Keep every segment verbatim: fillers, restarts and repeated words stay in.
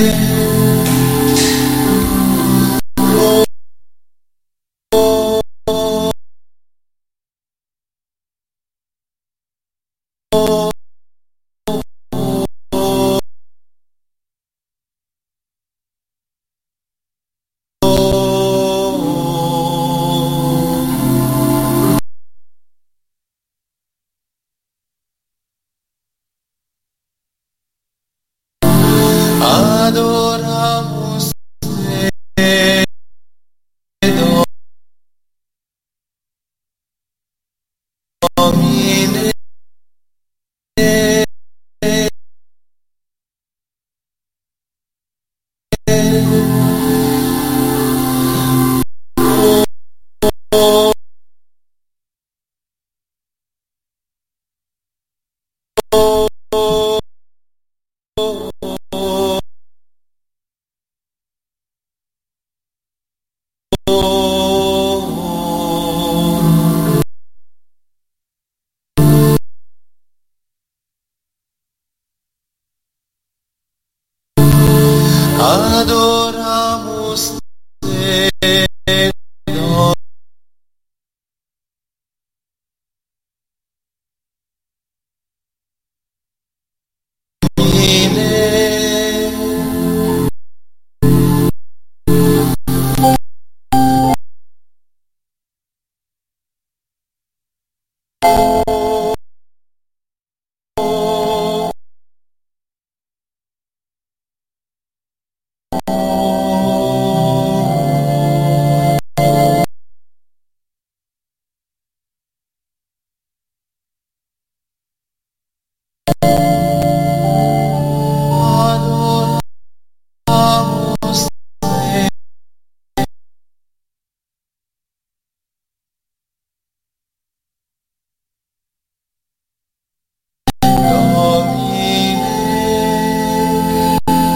Adoramos te, Domine. Adoramos te, Domine. Adoramos te, Domine.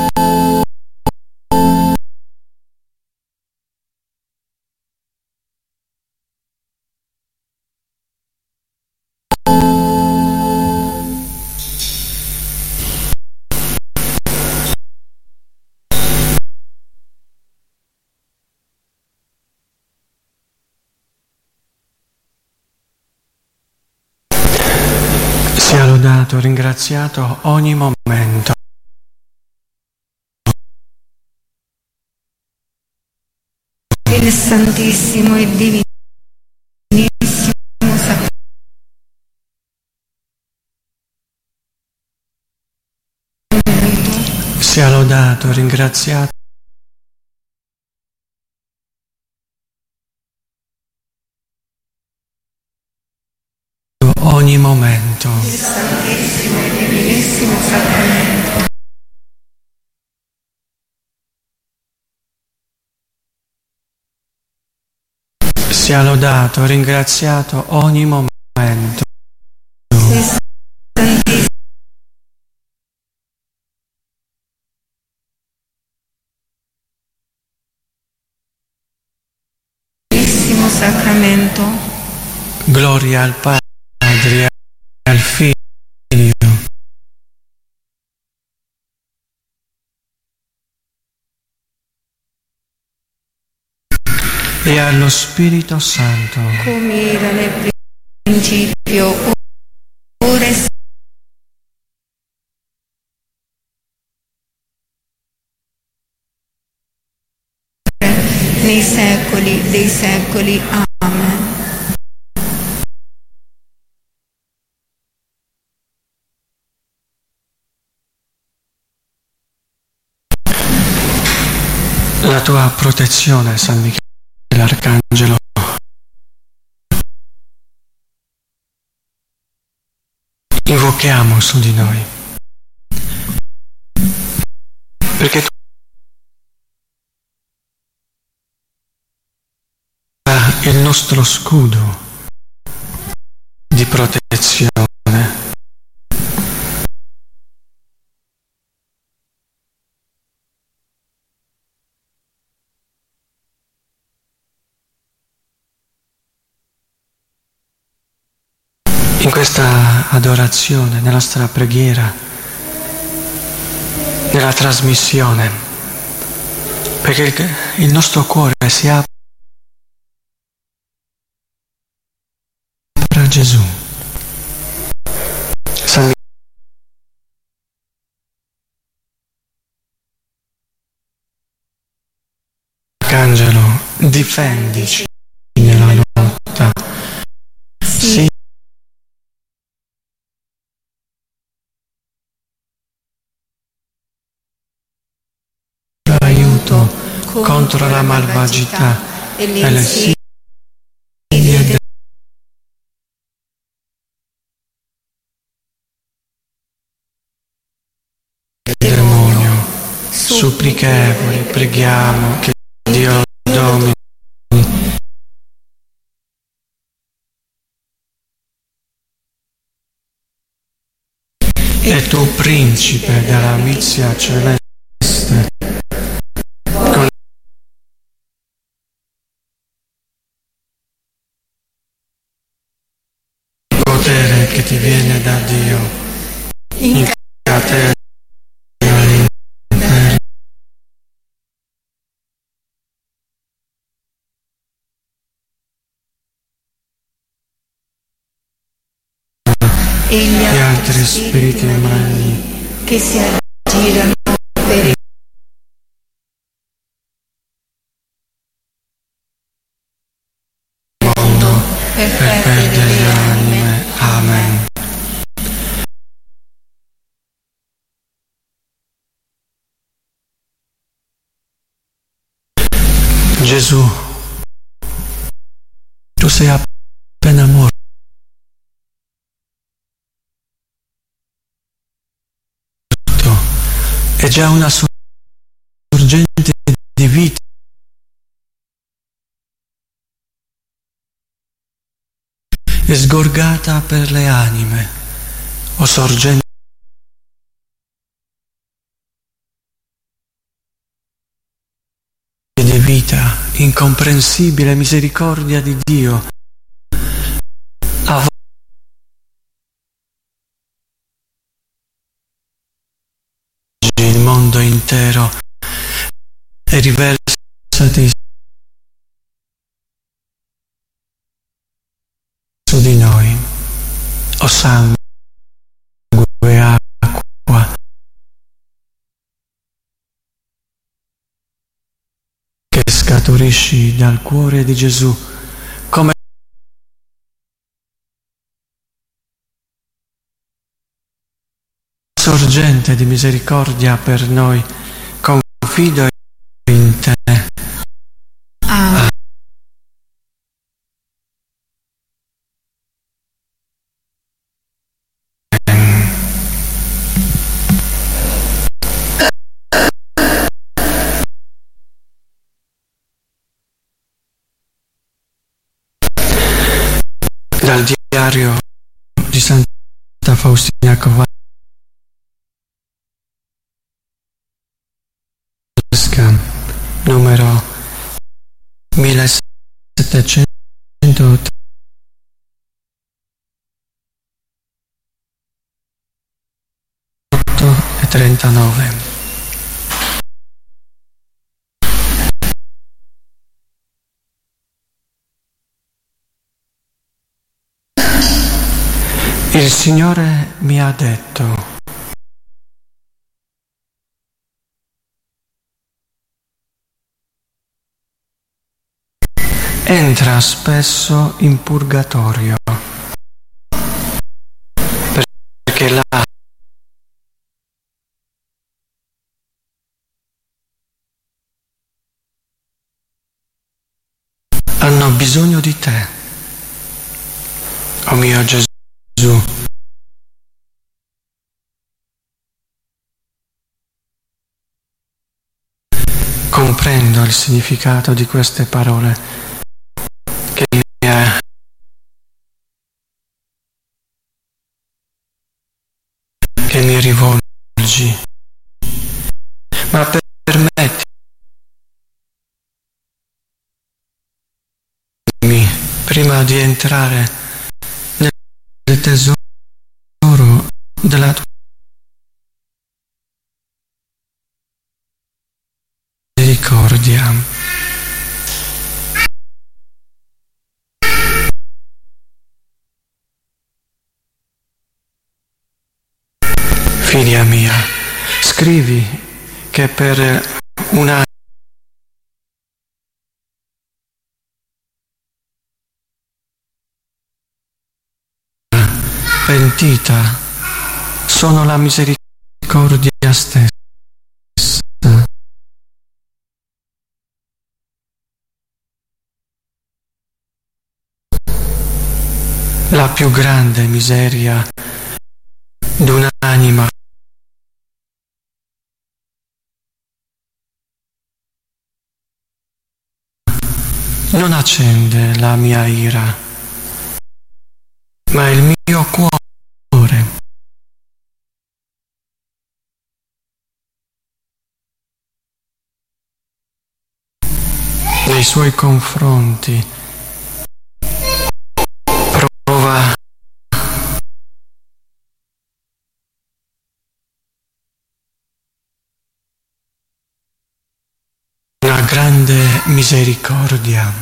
Sia lodato, ringraziato ogni momento. Il Santissimo e Divinissimo Sacramento. Sia lodato, ringraziato ogni momento. Il Santissimo e Divinissimo Sacramento. Sia lodato, ringraziato ogni momento. Il Santissimo Sacramento. Gloria al Padre e al Figlio e allo Spirito Santo, Come era nel principio, ora e sempre, nei secoli dei secoli. Amen. la tua protezione, San Michele l'Arcangelo. Invochiamo su di noi, perché tu sei il nostro scudo di protezione. In questa adorazione, nella nostra preghiera, nella trasmissione, perché il, il nostro cuore si apre a Gesù. San Angelo, difendici nella lotta. Sì. Aiuto contro la malvagità e le insidie del demonio. Supplichevoli, preghiamo che Dio domini e tu, principe della mizia celeste, con il potere che ti viene da Dio, incatena e gli altri spiriti maligni che si aggirano per il mondo per perdere le anime. Amen. Gesù, tu sei appena morto. È già una sorgente di vita è sgorgata per le anime, o sorgente di vita, incomprensibile misericordia di Dio. A il mondo intero e riversati su di noi, o sangue e acqua, che scaturisci dal cuore di Gesù come sorgente di misericordia per noi. Confido in te. Amen. Dal diario di Santa Faustina Kowalska, numero millesettecentotrentotto e trentanove. Il Signore mi ha detto: entra spesso in purgatorio, perché là hanno bisogno di te, o mio Gesù. Comprendo il significato di queste parole che mi è che mi rivolgi, ma permettimi prima di entrare nel tesoro della tua scrivi che per una pentita sono la misericordia stessa. La più grande miseria di un'anima non accende la mia ira, ma il mio cuore. Nei suoi confronti prova una grande misericordia.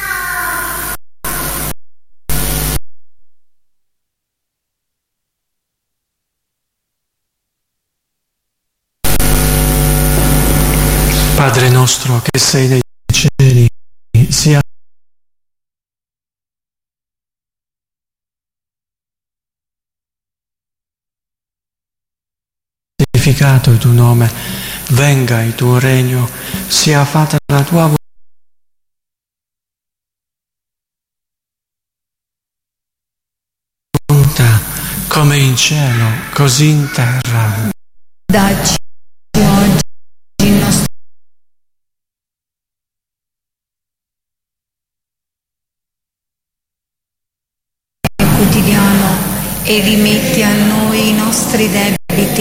Padre nostro che sei nei cieli, sia santificato il tuo nome, venga il tuo regno, sia fatta la tua volontà, come in cielo, così in terra. Dacci oggi il nostro quotidiano e rimetti a noi i nostri debiti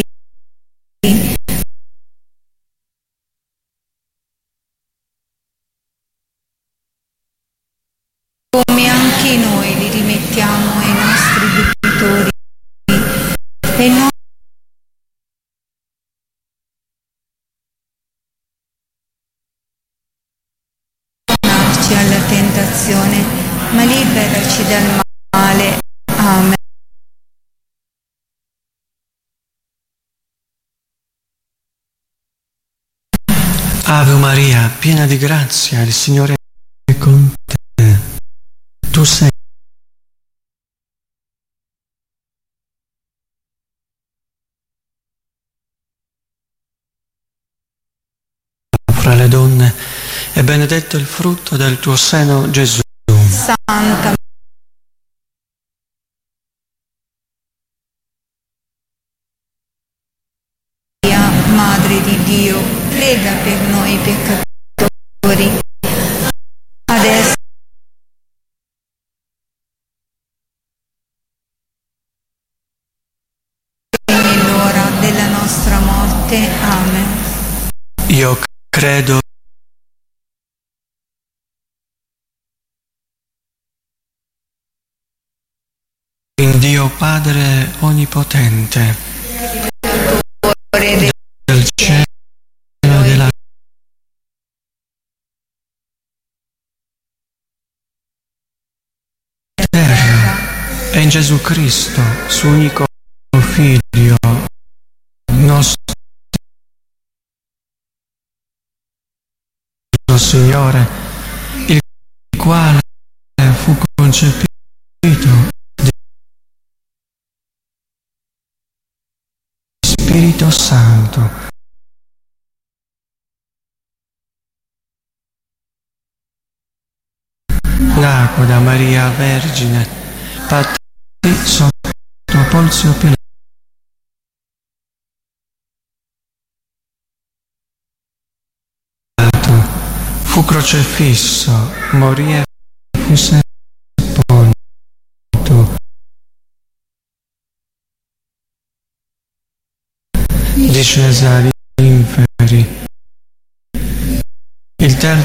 come anche noi li rimettiamo ai nostri debitori e non darci alla tentazione, ma liberaci dal male. Amen. Ave Maria, piena di grazia, il Signore è con te. Tu sei fra le donne e benedetto il frutto del tuo seno, Gesù. Santa Maria, Madre di Dio, prega per noi peccatori, adesso e nell'ora della nostra morte. Amen. Io credo in Dio Padre Onnipotente, Creatore del cielo e della terra, e in Gesù Cristo, suo unico Figlio, nostro Signore, il quale fu concepito di Spirito Santo, nacque da Maria Vergine, patì sotto Ponzio Pilato, fu crocifisso, morì e fu sepolto. Discese agli inferi. Il terzo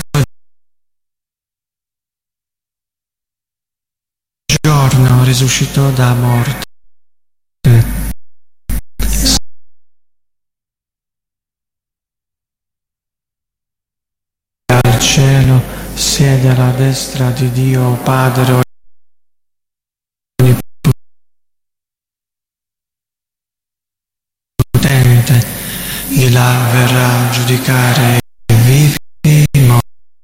giorno risuscitò da morte. Al cielo siede alla destra di Dio Padre Onnipotente, giudicare vivi e morti.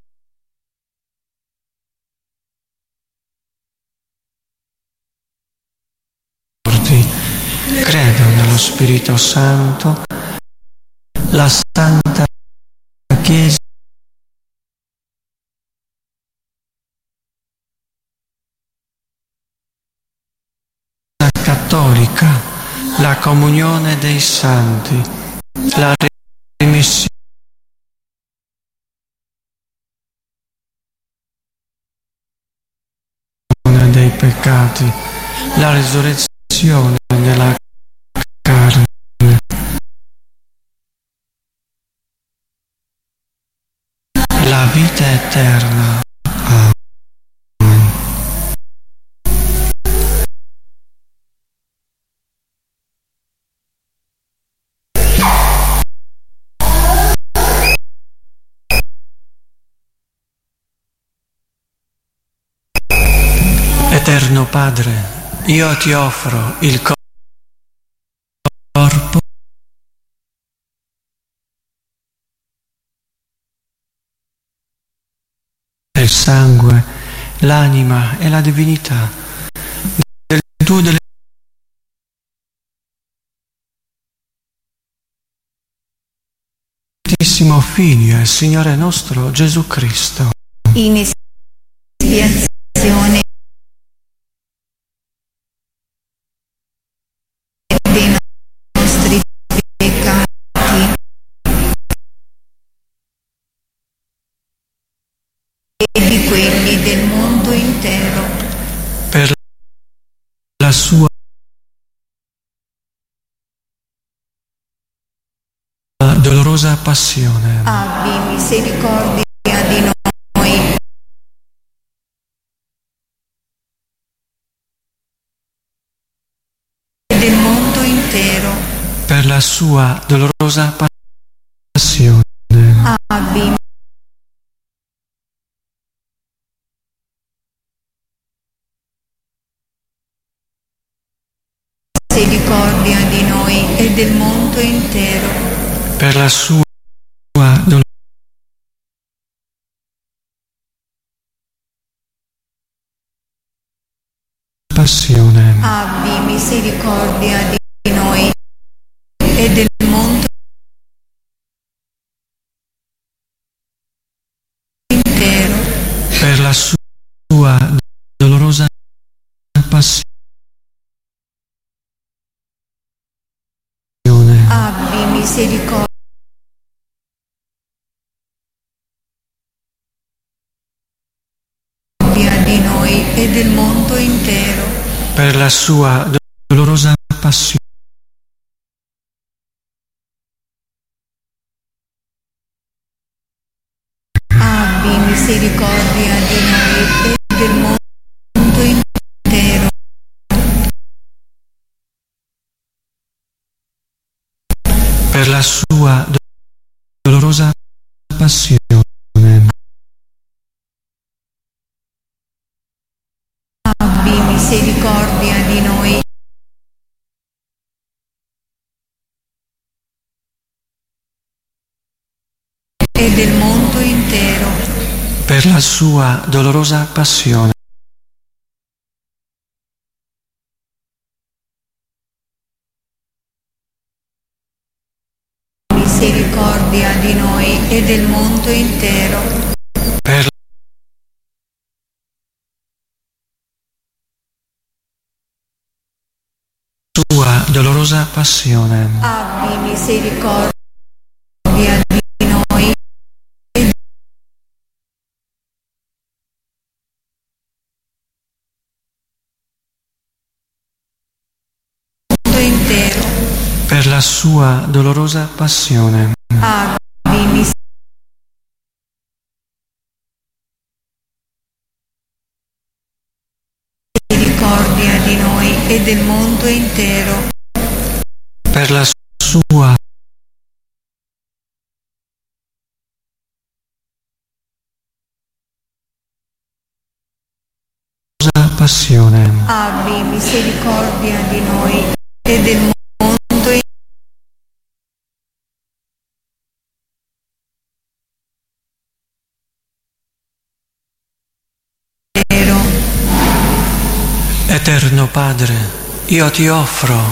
Credo nello Spirito Santo, la Santa Chiesa cattolica, la comunione dei santi, la remissione dei peccati, la risurrezione della carne, la vita eterna. Eterno Padre, io ti offro il corpo il sangue, l'anima e la divinità del tuo delicatissimo Figlio e Signore nostro Gesù Cristo, in espiazione dei nostri peccati e di quelli del mondo intero, per la sua dolorosa passione. abbi misericordia di noi e del mondo intero, Per la sua dolorosa passione. abbi misericordia di noi e del mondo intero, Per la sua dolorosa passione. abbi misericordia di noi e del mondo intero, Per la sua dolorosa passione. abbi misericordia di noi e del mondo intero, Per la sua dolorosa passione. abbi misericordia di noi e del mondo intero, Per la sua dolorosa passione. abbi misericordia di noi e del mondo intero, Per la sua dolorosa passione. misericordia di noi e del mondo intero, Per la sua dolorosa passione. abbi misericordia di noi e del mondo intero, Per la sua dolorosa passione. abbi misericordia di noi e del mondo intero, Per la sua passione. abbi misericordia di noi e del mondo Eterno Padre, io ti offro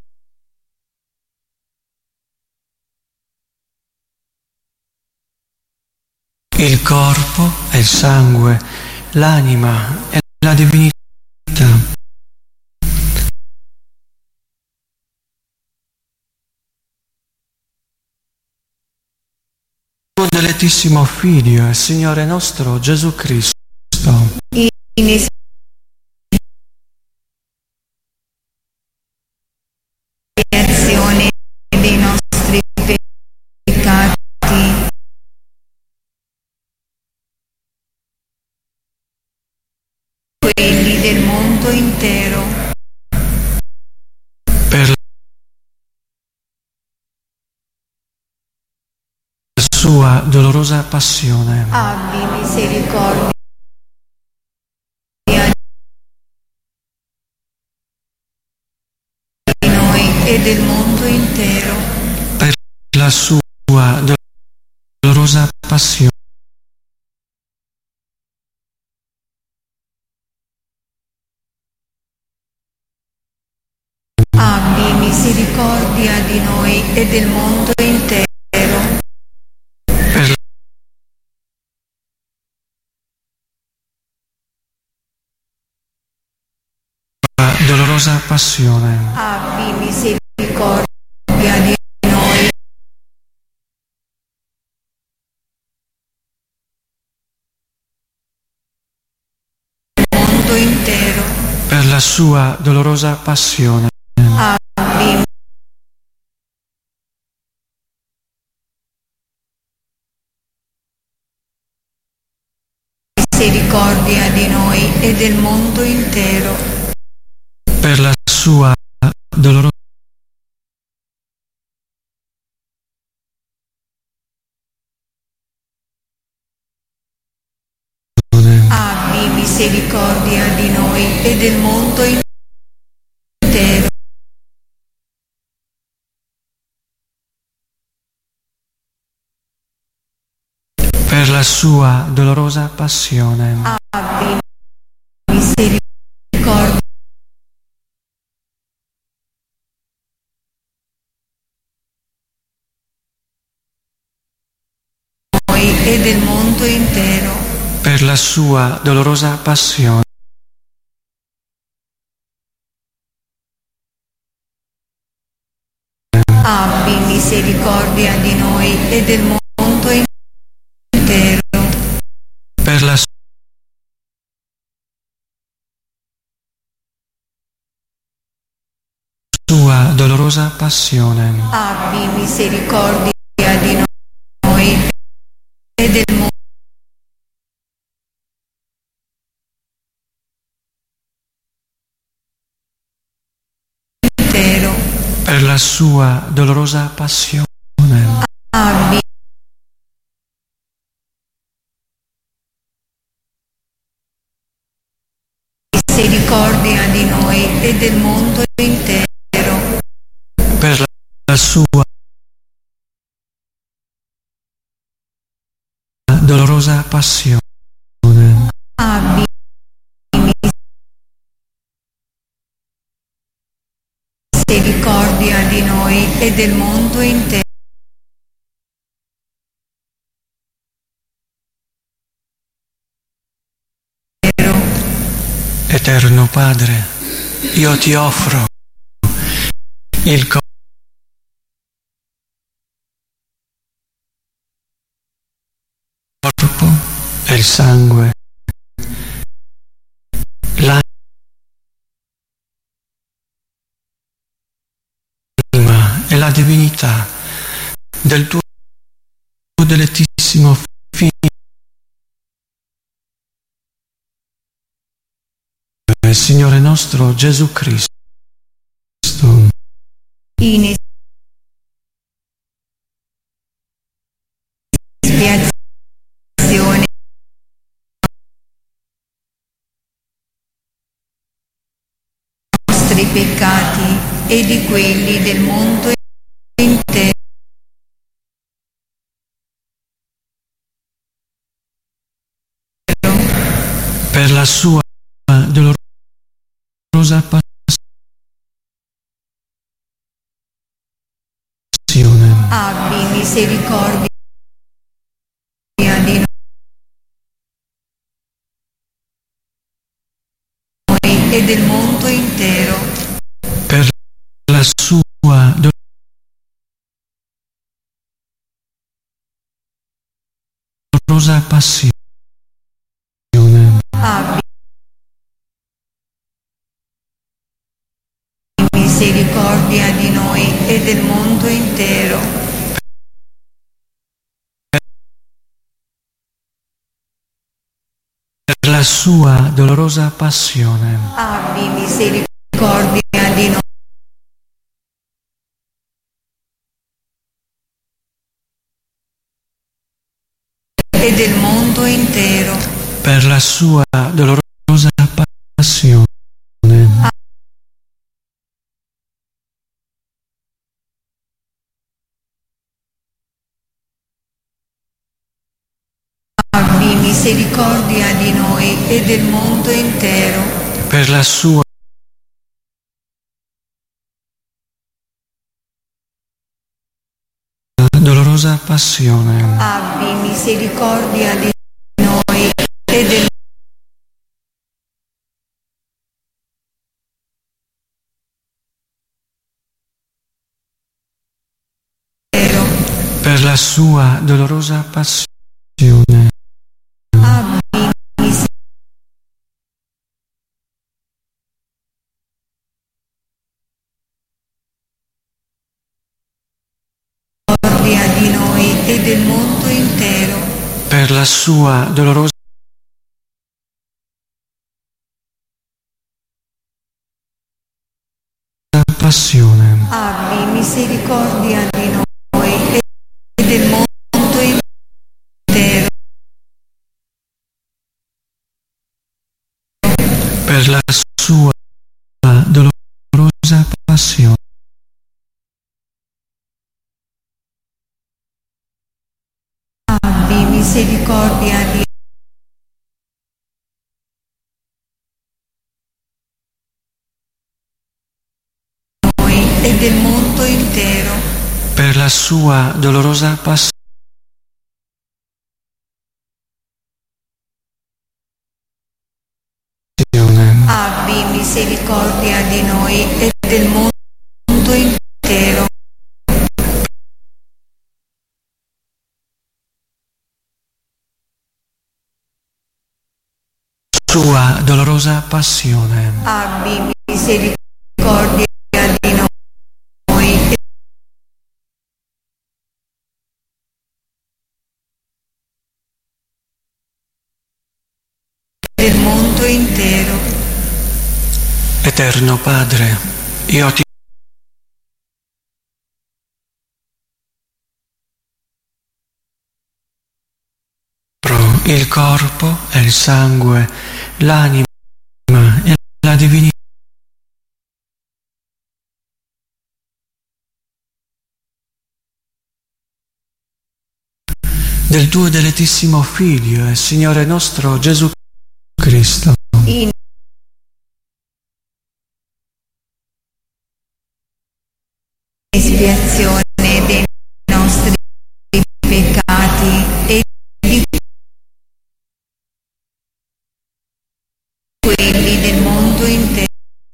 il corpo e il sangue, l'anima e la divinità tuo dilettissimo Figlio e Signore nostro Gesù Cristo, in espiazione dei nostri peccati, quelli del mondo intero, per la sua dolorosa passione. abbi misericordia di noi e del mondo intero, Per la sua dolorosa passione. abbi misericordia di noi e del mondo intero, Per la dolorosa passione. abbi misericordia di noi e del mondo intero, Per la sua dolorosa passione. abbi misericordia di noi e del mondo intero, Per la sua dolorosa passione. abbi misericordia di noi e del mondo intero, Per la sua dolorosa passione. abbi misericordia di noi e del mondo intero, Per la sua dolorosa passione. abbi misericordia di noi e del mondo intero, Per la sua dolorosa passione. abbi misericordia di noi e del mondo intero, Per la sua dolorosa passione. abbi misericordia di noi e del mondo intero, Per la sua dolorosa passione. abbi misericordia di noi e del mondo intero, Eterno Padre, io ti offro il corpo e il sangue, l'anima e la divinità del tuo dilettissimo Figlio, Signore nostro Gesù Cristo, in espiazione dei nostri peccati e di quelli del mondo intero, per la sua dolorosa misericordia di noi e del mondo intero. Per la sua dolorosa passione. Abbi misericordia di noi e del mondo intero. Per la sua dolorosa passione. Abbi misericordia di noi e del mondo intero. Per la sua dolorosa passione. Abbi misericordia di noi e del mondo intero. Per la sua dolorosa passione. Abbi misericordia di noi e del intero. Per la sua dolorosa passione. Abbi misericordia di noi e del mondo intero. Per la sua dolorosa passione. Abbi misericordia di noi e del mondo intero. Per la sua dolorosa passione. Abbi misericordia di noi e del mondo intero. Per la sua dolorosa passione. Abbi misericordia di noi e del mondo intero. Sua dolorosa passione. Abbi misericordia di noi e del mondo intero. Eterno Padre, io ti il corpo e il sangue, l'anima e la divinità del tuo dilettissimo Figlio e Signore nostro Gesù Cristo. In espiazione dei nostri peccati e di quelli del mondo intero.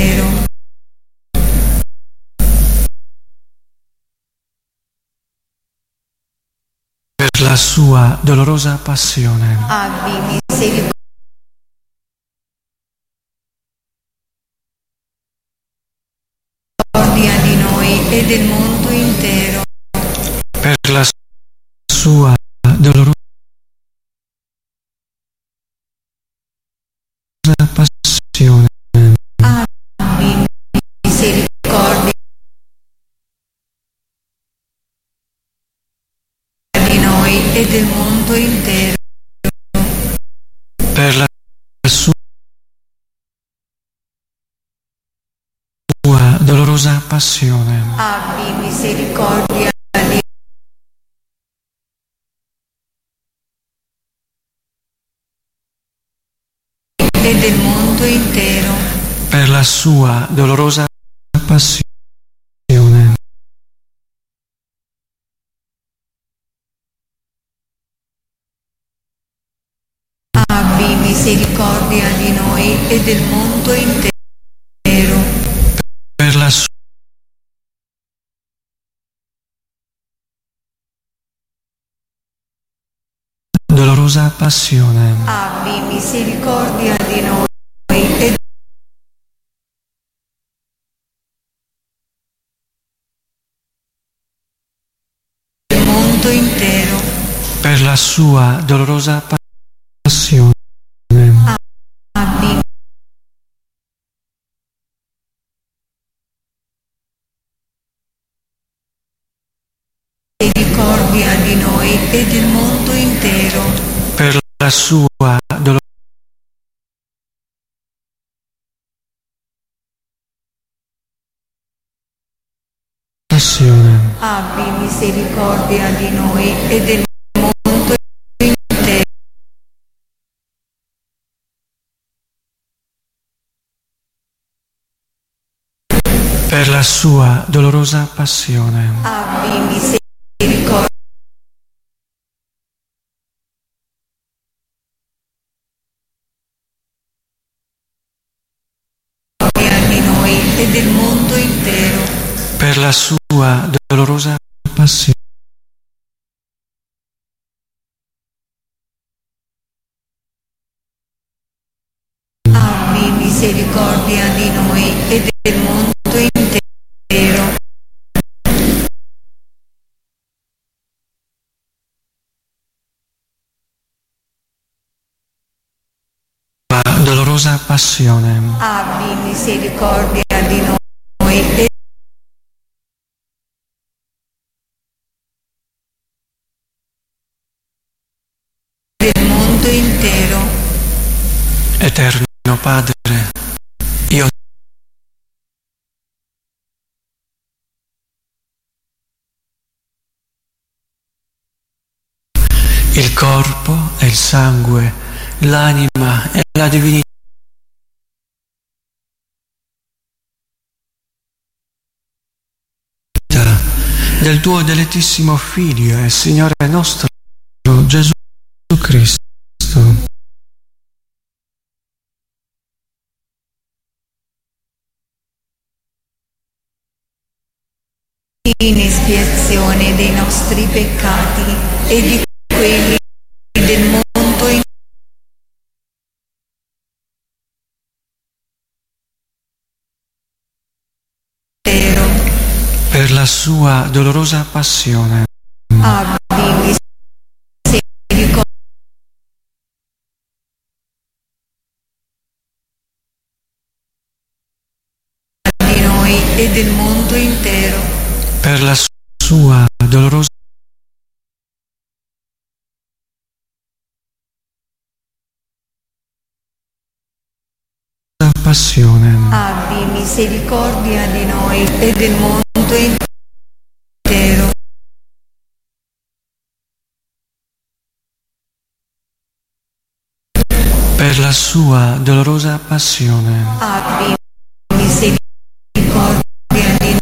Per la sua dolorosa passione. Abbi misericordia di noi e del mondo intero. Per la sua dolorosa passione. Abbi misericordia di noi e del mondo intero. Per la sua dolorosa passione. Abbi misericordia di e del mondo intero. Per la sua dolorosa passione. misericordia di noi e del mondo intero. Per la sua dolorosa passione. Abbi misericordia di noi e del mondo intero. Per la sua dolorosa passione. Abbi misericordia di noi e del mondo intero. Per la sua dolorosa passione. Abbi misericordia di noi e del mondo intero. Per la sua dolorosa passione. Abbi misericordia di noi e del mondo intero. Per la sua dolorosa passione. Abbi misericordia di noi e del mondo intero. La dolorosa passione. Abbi misericordia di noi e del mondo intero. Eterno Padre, io il corpo e il sangue, l'anima e la divinità del tuo dilettissimo Figlio e Signore nostro Gesù Cristo. In espiazione dei nostri peccati e di quelli del mondo intero. Per la sua dolorosa passione. Abbi misericordia di noi e del mondo intero. Per la sua dolorosa passione. Abbi misericordia di noi e del mondo intero. Per la sua dolorosa passione. Abbi misericordia di noi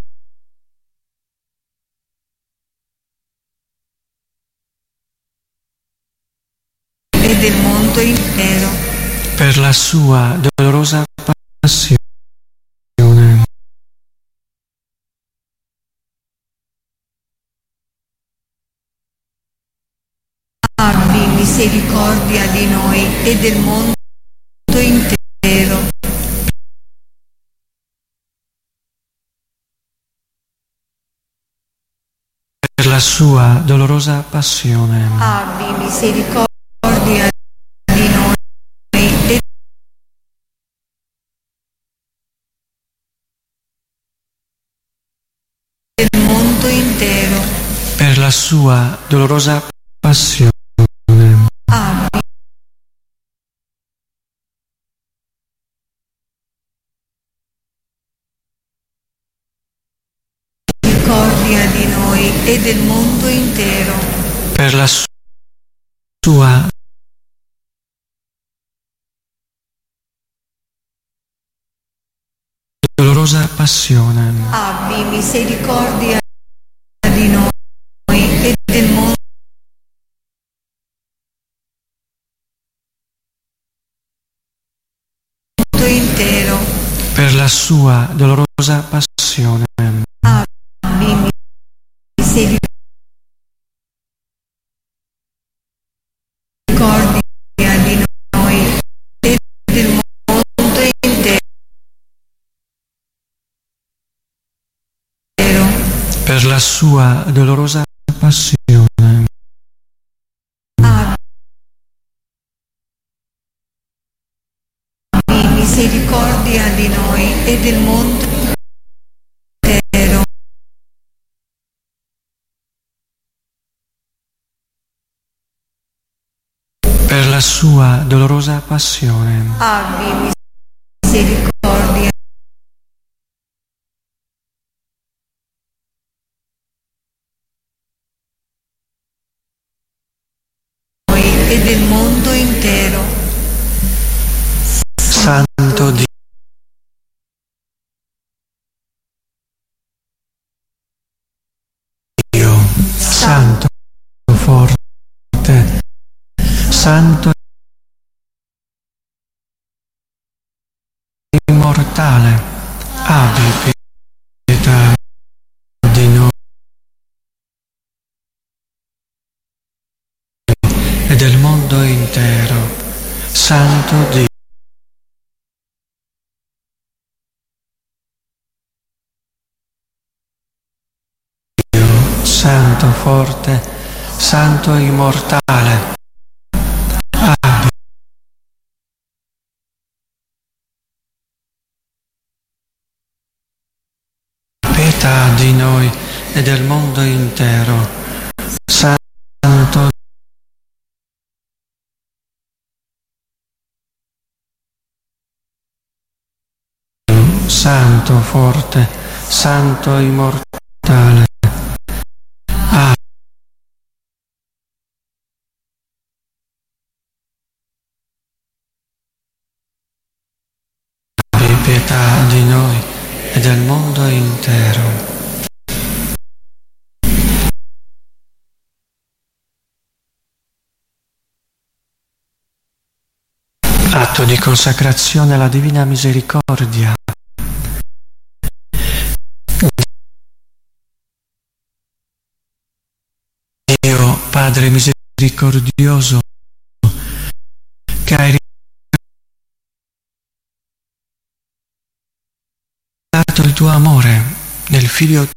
e del mondo intero. Per la sua dolorosa passione. Abbi misericordia di noi e del mondo intero. Per la sua dolorosa passione. Abbi misericordia di noi e del mondo intero. Per la sua dolorosa passione. Abbi misericordia di noi e del mondo intero. Per la sua dolorosa passione. Abbi misericordia di noi e del mondo intero. Per la sua dolorosa passione. Abbi misericordia di noi e del mondo intero. Per la sua dolorosa passione. Abbi misericordia di noi e del mondo intero. Per la sua dolorosa passione. Abbi misericordia di noi e del mondo intero. Santo Dio, Santo, forte, Santo, immortale, abbi pietà di noi e del mondo intero. Santo Dio, Santo, forte, Santo, immortale, abbi pietà di noi e del mondo intero. Santo Dio, Santo, forte, Santo, immortale, abbi pietà di noi e del mondo intero. Atto di consacrazione alla Divina Misericordia. Dio Padre misericordioso, che hai dato il tuo amore nel Figlio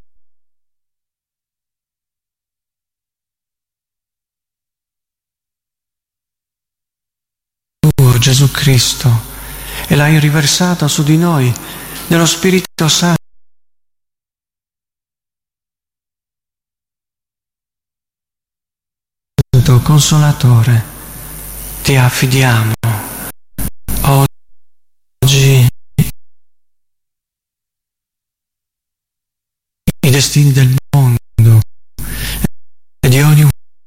tuo, Gesù Cristo, e l'hai riversato su di noi nello Spirito Santo. Consolatore, ti affidiamo oggi i destini del mondo e di ogni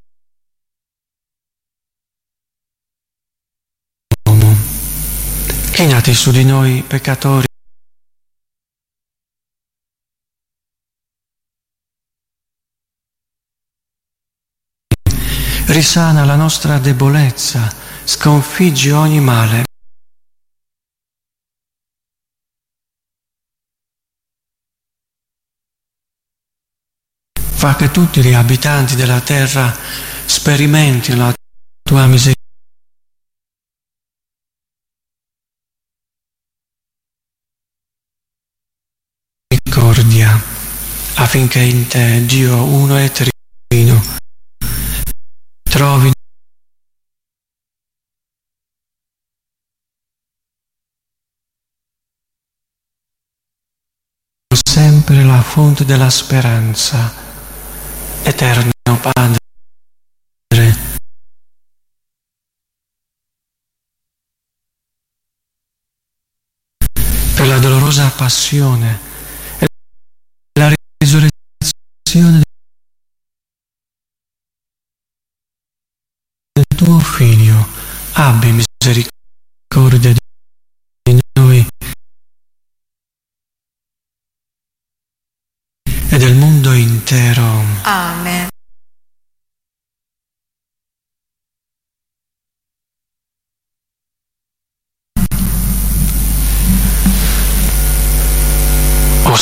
uomo. Chinati su di noi peccatori. Risana la nostra debolezza, sconfiggi ogni male. Fa che tutti gli abitanti della terra sperimentino la tua misericordia, affinché in te, Dio uno e trino, trovi sempre la fonte della speranza. Eterno Padre, per la dolorosa passione e la risurrezione del tuo Figlio, abbi misericordia di noi e del mondo intero. Amen.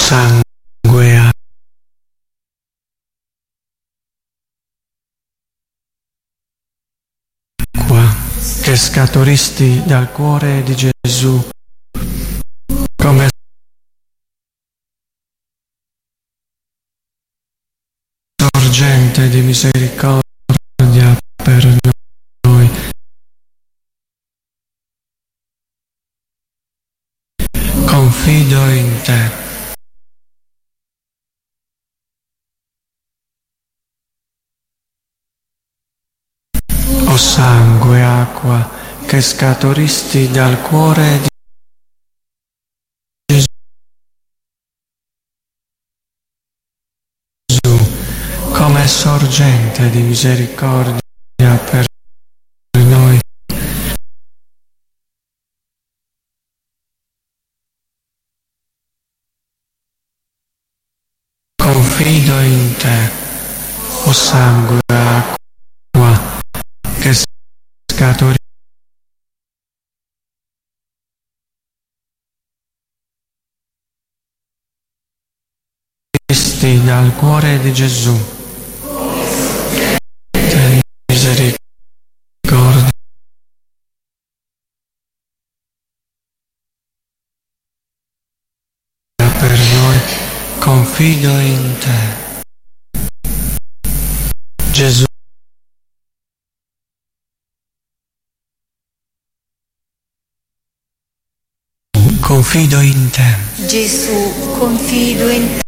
sangue, acqua, che scaturisti dal cuore di Gesù come sorgente di misericordia per noi. Confido in te. O sangue, acqua, che scaturisti dal cuore di Gesù come sorgente di misericordia per noi. Confido in te, o sangue, acqua, che scaturisti dal cuore di Gesù. Ten misericordia per noi. Confido in te, Gesù. Confido in te, Gesù, confido in te.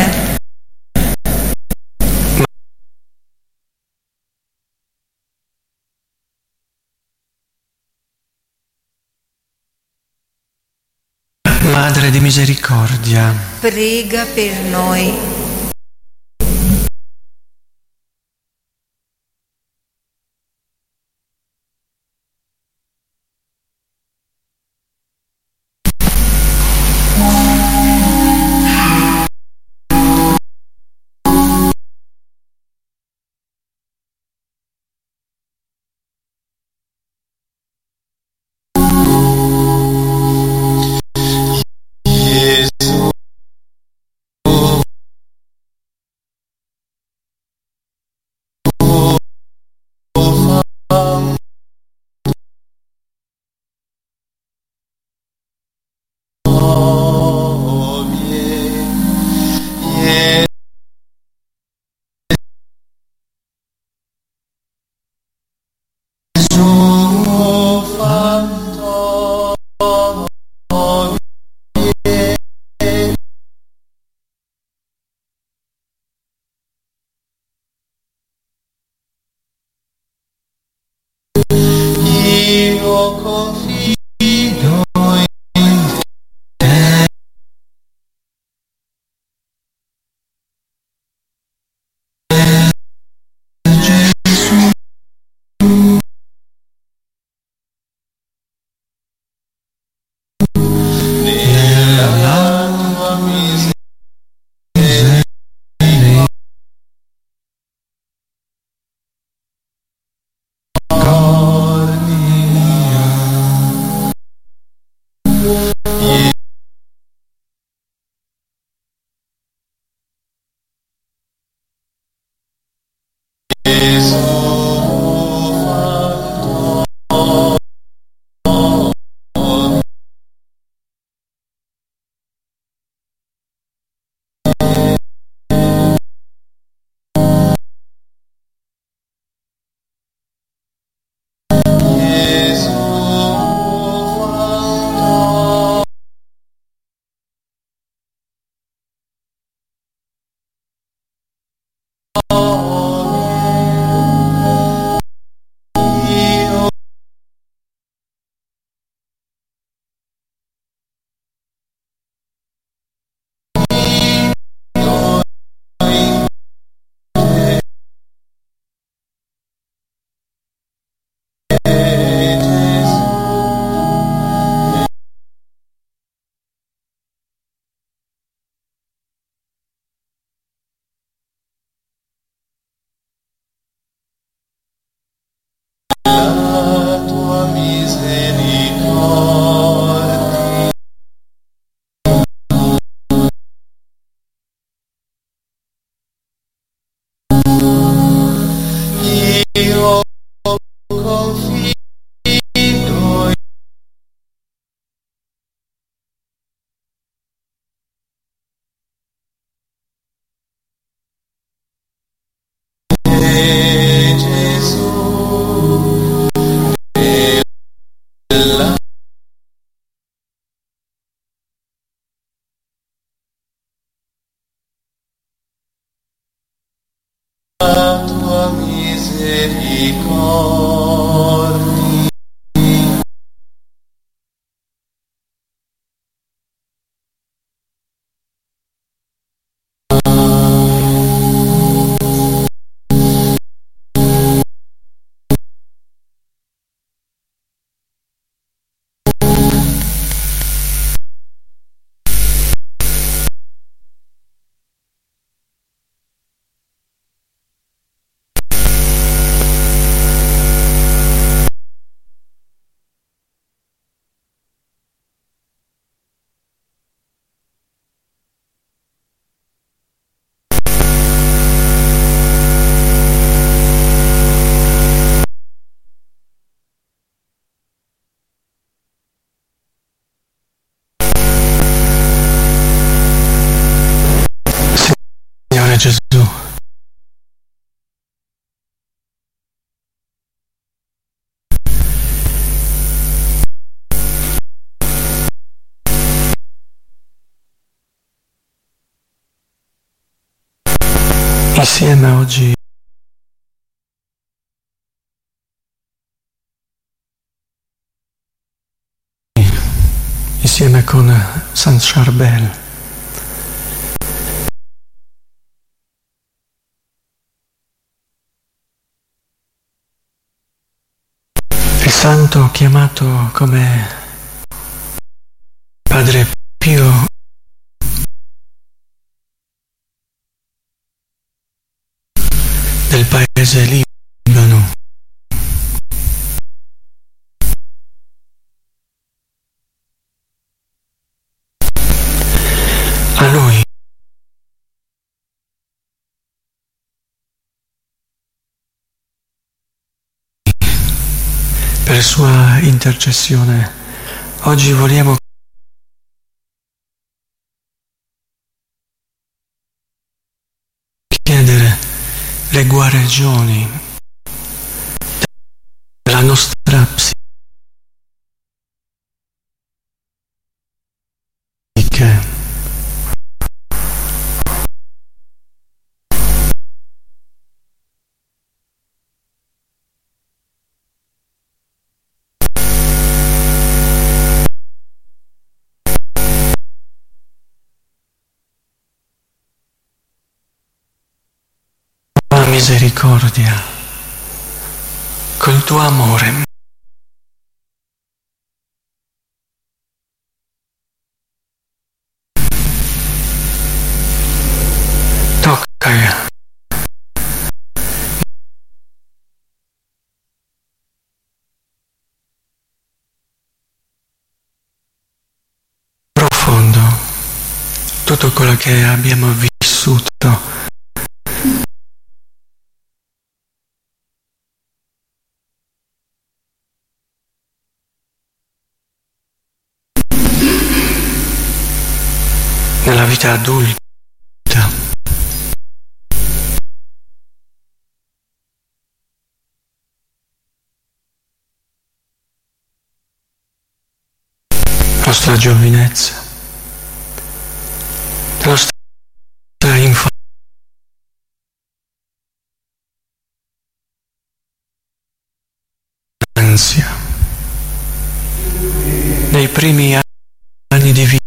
Madre di misericordia, Prega per noi. Io confido in te, Gesù. Nella tua miseria Insieme oggi insieme con Saint Charbel il santo chiamato come Padre Pio del paese Libano. A lui per sua intercessione oggi vogliamo chiedere le guarigioni della nostra psiche. Misericordia, col tuo amore, tocca profondo tutto quello che abbiamo vissuto. Nella vita adulta, la nostra giovinezza, la nostra infanzia, nei primi anni di vita.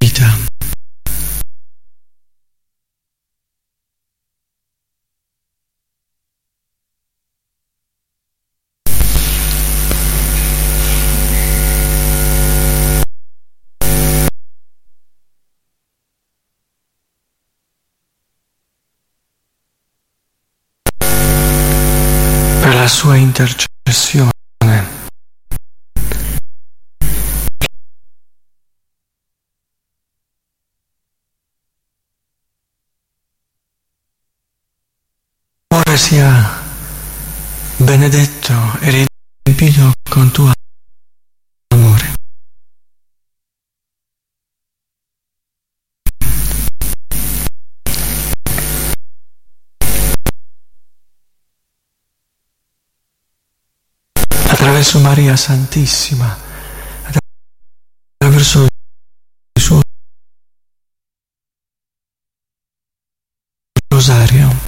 Per la sua intercessione ora sia benedetto e riempito con tuo amore. Attraverso Maria Santissima, attraverso il suo rosario.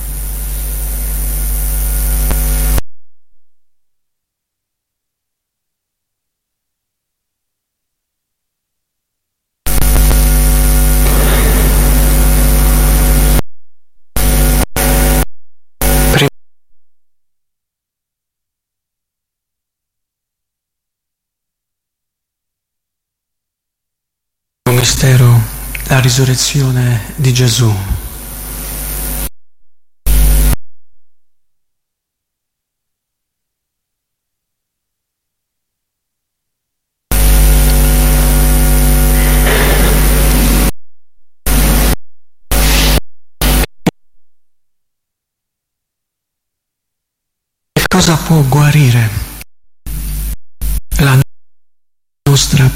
Mistero, la risurrezione di Gesù. Che cosa può guarire la nostra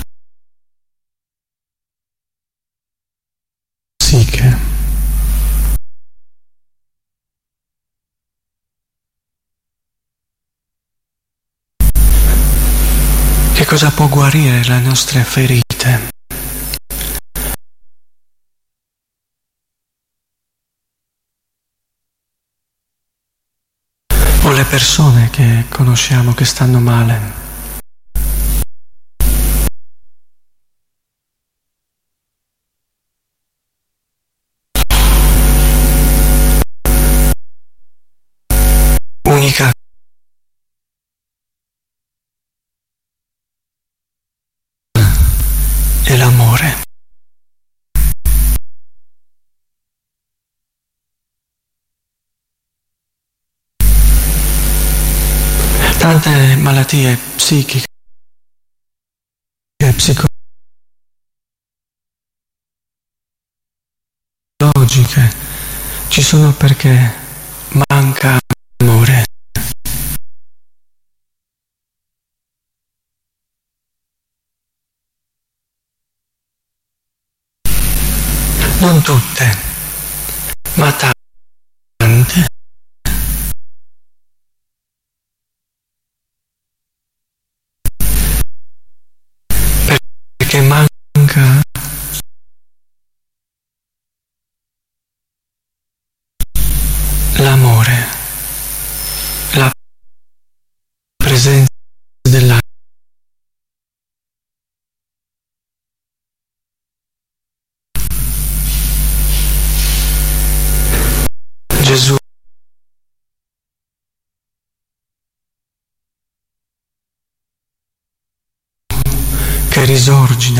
psiche? Che cosa può guarire le nostre ferite? persone che conosciamo che stanno male. Unica è l'amore. Tante malattie psichiche e psicologiche ci sono perché manca amore. Non tutte, ma tante. Perché manca l'amore, la presenza dell'anima. Gesù che risorgi